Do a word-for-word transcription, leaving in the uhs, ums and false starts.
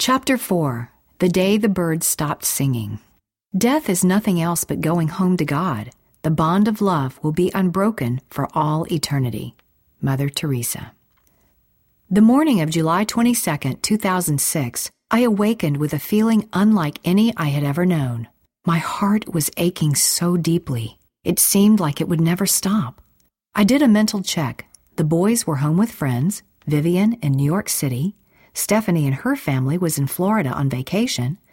Chapter four. The Day the Birds Stopped Singing. Death is nothing else but going home to God. The bond of love will be unbroken for all eternity. Mother Teresa. The morning of July twenty-second, two thousand six, I awakened with a feeling unlike any I had ever known. My heart was aching so deeply. It seemed like it would never stop. I did a mental check. The boys were home with friends, Vivian in New York City, Stephanie and her family was in Florida on vacation,